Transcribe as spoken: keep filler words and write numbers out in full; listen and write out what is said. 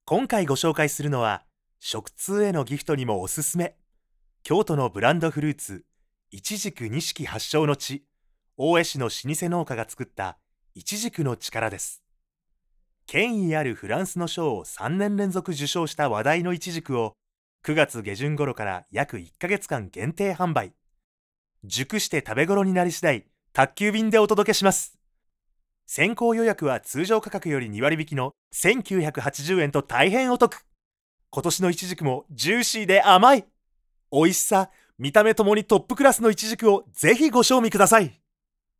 今回ご紹介するのは、食通へのギフトにもおすすめ、京都のブランドフルーツ、いちじく錦発祥の地、大江市の老舗農家が作ったいちじくの力です。権威あるフランスの賞をさんねん連続受賞した話題のいちじくをくがつ下旬頃から約いっかげつかん限定販売。熟して食べ頃になり次第、宅急便でお届けします。先行予約は通常価格よりにわり引きのせんきゅうひゃくはちじゅうえんと大変お得。今年のいちじくもジューシーで甘い。美味しさ、見た目ともにトップクラスのいちじくをぜひご賞味ください。